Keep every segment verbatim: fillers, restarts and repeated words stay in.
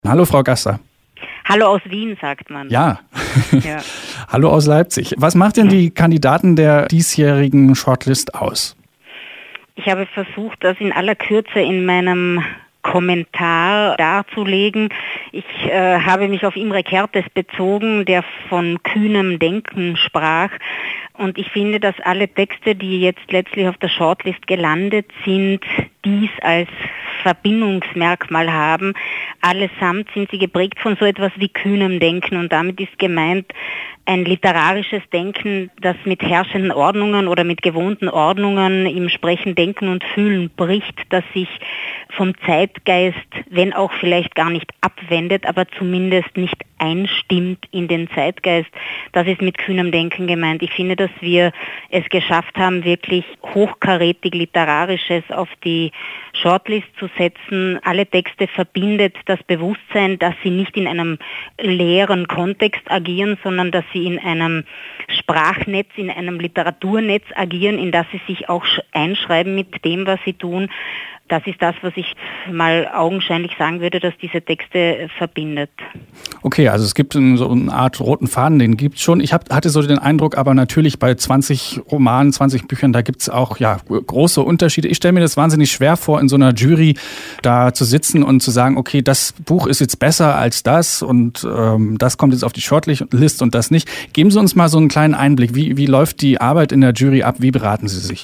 Hallo Frau Gasser. Hallo aus Wien, sagt man. Ja. ja. Hallo aus Leipzig. Was macht denn die Kandidaten der diesjährigen Shortlist aus? Ich habe versucht, das in aller Kürze in meinem Kommentar darzulegen. Ich äh, habe mich auf Imre Kertész bezogen, der von kühnem Denken sprach. Und ich finde, dass alle Texte, die jetzt letztlich auf der Shortlist gelandet sind, dies als Verbindungsmerkmal haben. Allesamt sind sie geprägt von so etwas wie kühnem Denken, und damit ist gemeint ein literarisches Denken, das mit herrschenden Ordnungen oder mit gewohnten Ordnungen im Sprechen, Denken und Fühlen bricht, das sich vom Zeitgeist, wenn auch vielleicht gar nicht abwendet, aber zumindest nicht einstimmt in den Zeitgeist. Das ist mit kühnem Denken gemeint. Ich finde, dass wir es geschafft haben, wirklich hochkarätig Literarisches auf die Shortlist zu setzen. Alle Texte verbindet das Bewusstsein, dass sie nicht in einem leeren Kontext agieren, sondern dass sie in einem Sprachnetz, in einem Literaturnetz agieren, in das sie sich auch einschreiben mit dem, was sie tun. Das ist das, was ich mal augenscheinlich sagen würde, dass diese Texte verbindet. Okay, also es gibt so eine Art roten Faden, den gibt es schon. Ich hab, hatte so den Eindruck, aber natürlich bei zwanzig Romanen, zwanzig Büchern, da gibt es auch ja große Unterschiede. Ich stelle mir das wahnsinnig schwer vor, in so einer Jury da zu sitzen und zu sagen, okay, das Buch ist jetzt besser als das und ähm, das kommt jetzt auf die Shortlist und das nicht. Geben Sie uns mal so einen kleinen Einblick. Wie, wie läuft die Arbeit in der Jury ab? Wie beraten Sie sich?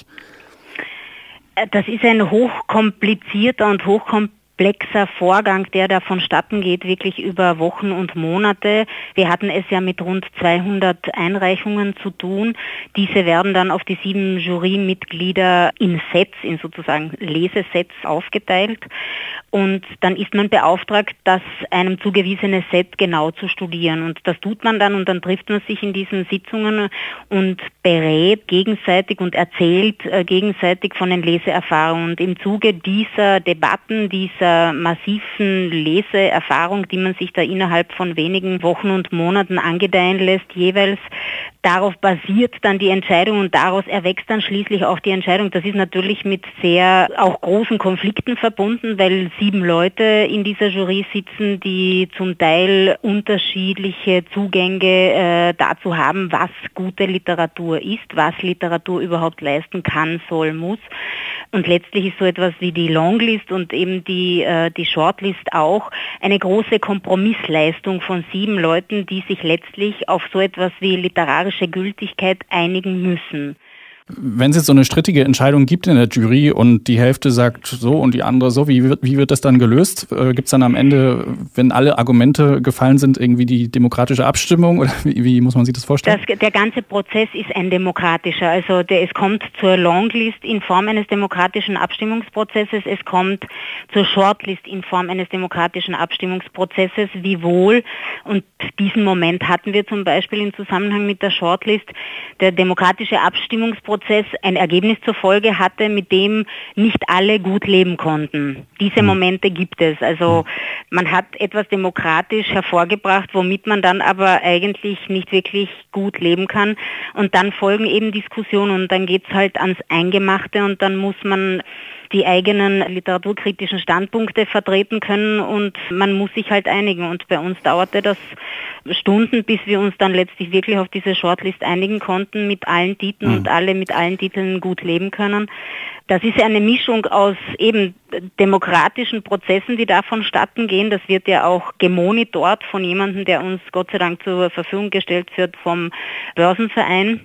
Das ist ein hochkomplizierter und hochkomplexer Vorgang, der da vonstatten geht, wirklich über Wochen und Monate. Wir hatten es ja mit rund zweihundert Einreichungen zu tun. Diese werden dann auf die sieben Jurymitglieder in Sets, in sozusagen Lesesets aufgeteilt. Und dann ist man beauftragt, das einem zugewiesene Set genau zu studieren. Und das tut man dann, und dann trifft man sich in diesen Sitzungen und berät gegenseitig und erzählt äh, gegenseitig von den Leseerfahrungen. Und im Zuge dieser Debatten, dieser massiven Leseerfahrung, die man sich da innerhalb von wenigen Wochen und Monaten angedeihen lässt, jeweils darauf basiert dann die Entscheidung, und daraus erwächst dann schließlich auch die Entscheidung. Das ist natürlich mit sehr auch großen Konflikten verbunden, weil sieben Leute in dieser Jury sitzen, die zum Teil unterschiedliche Zugänge äh, dazu haben, was gute Literatur ist, was Literatur überhaupt leisten kann, soll, muss. Und letztlich ist so etwas wie die Longlist und eben die, äh, die Shortlist auch eine große Kompromissleistung von sieben Leuten, die sich letztlich auf so etwas wie literarische Gültigkeit einigen müssen. Wenn es jetzt so eine strittige Entscheidung gibt in der Jury und die Hälfte sagt so und die andere so, wie wird, wie wird das dann gelöst? Äh, gibt es dann am Ende, wenn alle Argumente gefallen sind, irgendwie die demokratische Abstimmung, oder wie, wie muss man sich das vorstellen? Das, der ganze Prozess ist ein demokratischer. Also der, es kommt zur Longlist in Form eines demokratischen Abstimmungsprozesses, es kommt zur Shortlist in Form eines demokratischen Abstimmungsprozesses, wiewohl, und diesen Moment hatten wir zum Beispiel im Zusammenhang mit der Shortlist, der demokratische Abstimmungsprozess ein Ergebnis zur Folge hatte, mit dem nicht alle gut leben konnten. Diese Momente gibt es. Also man hat etwas demokratisch hervorgebracht, womit man dann aber eigentlich nicht wirklich gut leben kann. Und dann folgen eben Diskussionen und dann geht es halt ans Eingemachte, und dann muss man die eigenen literaturkritischen Standpunkte vertreten können und man muss sich halt einigen. Und bei uns dauerte das Stunden, bis wir uns dann letztlich wirklich auf diese Shortlist einigen konnten mit allen Titeln mhm. und alle mit allen Titeln gut leben können. Das ist eine Mischung aus eben demokratischen Prozessen, die da vonstatten gehen. Das wird ja auch gemonitort von jemandem, der uns Gott sei Dank zur Verfügung gestellt wird vom Börsenverein.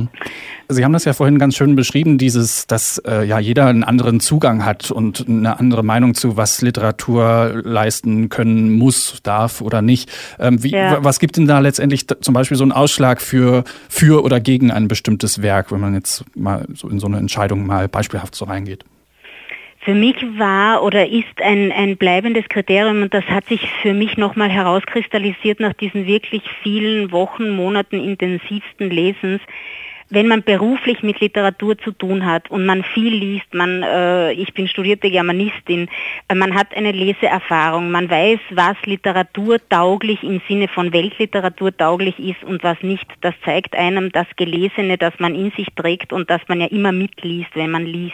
Sie haben das ja vorhin ganz schön beschrieben, dieses, dass äh, ja jeder einen anderen Zugang hat und eine andere Meinung zu, was Literatur leisten können muss, darf oder nicht. Ähm, wie, ja. Was gibt denn da letztendlich zum Beispiel so einen Ausschlag für, für oder gegen ein bestimmtes Werk, wenn man jetzt mal so in so eine Entscheidung mal beispielhaft so reingeht? Für mich war oder ist ein, ein bleibendes Kriterium, und das hat sich für mich nochmal herauskristallisiert nach diesen wirklich vielen Wochen, Monaten intensivsten Lesens, wenn man beruflich mit Literatur zu tun hat und man viel liest, man, äh, ich bin studierte Germanistin, äh, man hat eine Leseerfahrung, man weiß, was literaturtauglich im Sinne von Weltliteratur tauglich ist und was nicht. Das zeigt einem das Gelesene, das man in sich trägt und das man ja immer mitliest, wenn man liest.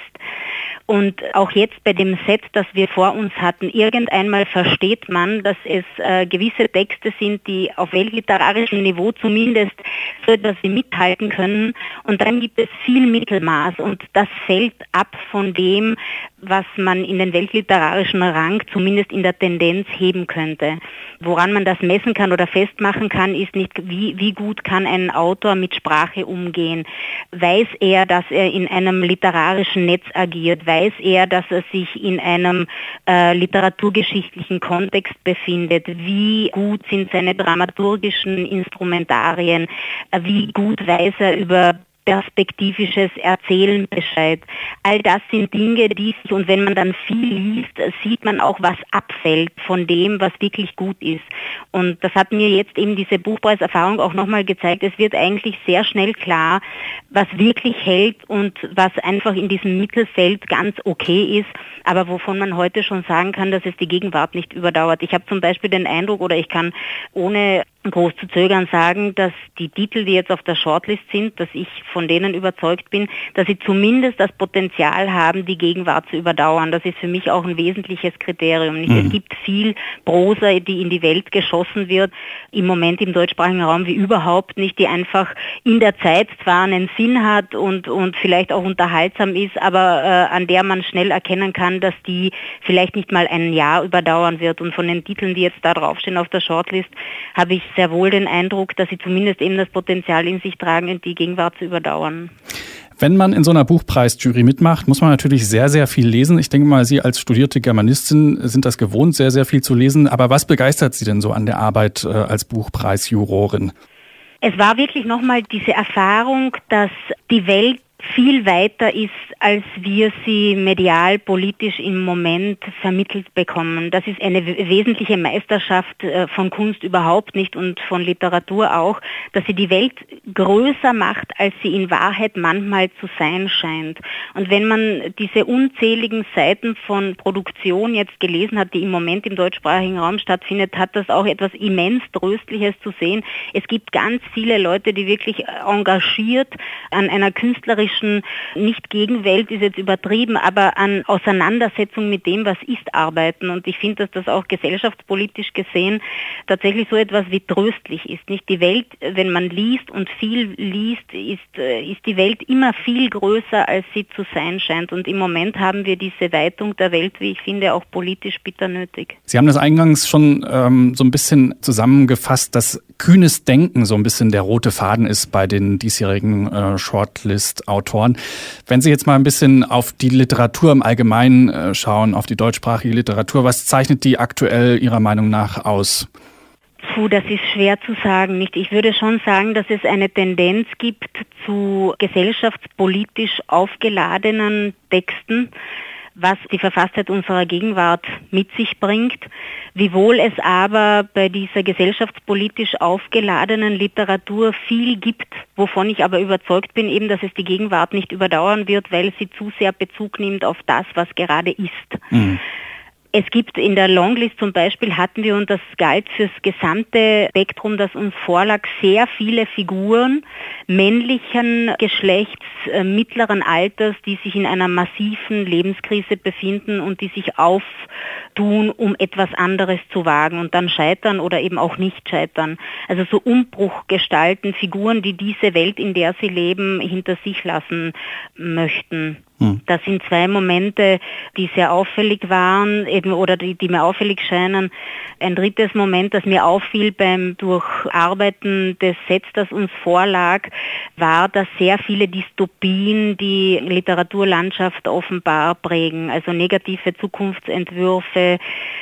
Und auch jetzt bei dem Set, das wir vor uns hatten, irgendeinmal versteht man, dass es äh, gewisse Texte sind, die auf weltliterarischem Niveau zumindest so etwas wie mithalten können. Und dann gibt es viel Mittelmaß und das fällt ab von dem, was man in den weltliterarischen Rang zumindest in der Tendenz heben könnte. Woran man das messen kann oder festmachen kann, ist nicht, wie, wie gut kann ein Autor mit Sprache umgehen. Weiß er, dass er in einem literarischen Netz agiert? Weiß er, dass er sich in einem äh, literaturgeschichtlichen Kontext befindet? Wie gut sind seine dramaturgischen Instrumentarien? Äh, wie gut weiß er über perspektivisches Erzählen Bescheid. All das sind Dinge, die sich, und wenn man dann viel liest, sieht man auch, was abfällt von dem, was wirklich gut ist. Und das hat mir jetzt eben diese Buchpreiserfahrung auch nochmal gezeigt. Es wird eigentlich sehr schnell klar, was wirklich hält und was einfach in diesem Mittelfeld ganz okay ist, aber wovon man heute schon sagen kann, dass es die Gegenwart nicht überdauert. Ich habe zum Beispiel den Eindruck, oder ich kann ohne groß zu zögern sagen, dass die Titel, die jetzt auf der Shortlist sind, dass ich von denen überzeugt bin, dass sie zumindest das Potenzial haben, die Gegenwart zu überdauern. Das ist für mich auch ein wesentliches Kriterium. Nicht? Mhm. Es gibt viel Prosa, die in die Welt geschossen wird, im Moment im deutschsprachigen Raum wie überhaupt nicht, die einfach in der Zeit zwar einen Sinn hat und, und vielleicht auch unterhaltsam ist, aber äh, an der man schnell erkennen kann, dass die vielleicht nicht mal ein Jahr überdauern wird. Und von den Titeln, die jetzt da draufstehen auf der Shortlist, habe ich sehr wohl den Eindruck, dass sie zumindest eben das Potenzial in sich tragen, die Gegenwart zu überdauern. Wenn man in so einer Buchpreisjury mitmacht, muss man natürlich sehr, sehr viel lesen. Ich denke mal, Sie als studierte Germanistin sind das gewohnt, sehr, sehr viel zu lesen. Aber was begeistert Sie denn so an der Arbeit äh, als Buchpreisjurorin? Es war wirklich nochmal diese Erfahrung, dass die Welt viel weiter ist, als wir sie medial, politisch im Moment vermittelt bekommen. Das ist eine wesentliche Meisterschaft von Kunst überhaupt nicht und von Literatur auch, dass sie die Welt größer macht, als sie in Wahrheit manchmal zu sein scheint. Und wenn man diese unzähligen Seiten von Produktion jetzt gelesen hat, die im Moment im deutschsprachigen Raum stattfindet, hat das auch etwas immens Tröstliches zu sehen. Es gibt ganz viele Leute, die wirklich engagiert an einer künstlerischen, nicht Gegenwelt ist jetzt übertrieben, aber an Auseinandersetzung mit dem, was ist, arbeiten. Und ich finde, dass das auch gesellschaftspolitisch gesehen tatsächlich so etwas wie tröstlich ist. Nicht die Welt, wenn man liest und viel liest, ist, ist die Welt immer viel größer, als sie zu sein scheint. Und im Moment haben wir diese Weitung der Welt, wie ich finde, auch politisch bitter nötig. Sie haben das eingangs schon ähm, so ein bisschen zusammengefasst, dass kühnes Denken so ein bisschen der rote Faden ist bei den diesjährigen äh, Shortlist-Autoren. Wenn Sie jetzt mal ein bisschen auf die Literatur im Allgemeinen äh, schauen, auf die deutschsprachige Literatur, was zeichnet die aktuell Ihrer Meinung nach aus? Puh, das ist schwer zu sagen. Nicht? Ich würde schon sagen, dass es eine Tendenz gibt zu gesellschaftspolitisch aufgeladenen Texten, was die Verfasstheit unserer Gegenwart mit sich bringt, wiewohl es aber bei dieser gesellschaftspolitisch aufgeladenen Literatur viel gibt, wovon ich aber überzeugt bin, eben, dass es die Gegenwart nicht überdauern wird, weil sie zu sehr Bezug nimmt auf das, was gerade ist. Mhm. Es gibt in der Longlist zum Beispiel, hatten wir, und das galt fürs gesamte Spektrum, das uns vorlag, sehr viele Figuren männlichen Geschlechts, äh, mittleren Alters, die sich in einer massiven Lebenskrise befinden und die sich auftun, um etwas anderes zu wagen und dann scheitern oder eben auch nicht scheitern. Also so Umbruchgestalten, Figuren, die diese Welt, in der sie leben, hinter sich lassen möchten. Hm. Das sind zwei Momente, die sehr auffällig waren, eben, oder die, die mir auffällig scheinen. Ein drittes Moment, das mir auffiel beim Durcharbeiten des Sets, das uns vorlag, war, dass sehr viele Dystopien die Literaturlandschaft offenbar prägen, also negative Zukunftsentwürfe,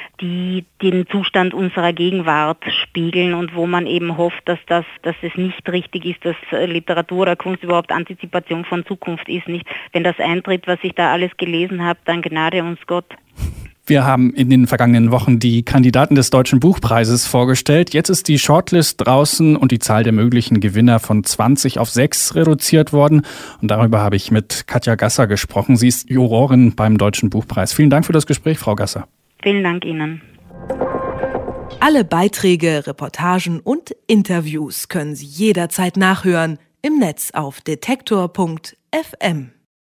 die den Zustand unserer Gegenwart spiegeln und wo man eben hofft, dass das, dass es nicht richtig ist, dass Literatur oder Kunst überhaupt Antizipation von Zukunft ist. Nicht, wenn das eintritt, was ich da alles gelesen habe, dann gnade uns Gott. Wir haben in den vergangenen Wochen die Kandidaten des Deutschen Buchpreises vorgestellt. Jetzt ist die Shortlist draußen und die Zahl der möglichen Gewinner von zwanzig auf sechs reduziert worden. Und darüber habe ich mit Katja Gasser gesprochen. Sie ist Jurorin beim Deutschen Buchpreis. Vielen Dank für das Gespräch, Frau Gasser. Vielen Dank Ihnen. Alle Beiträge, Reportagen und Interviews können Sie jederzeit nachhören im Netz auf detektor punkt f m.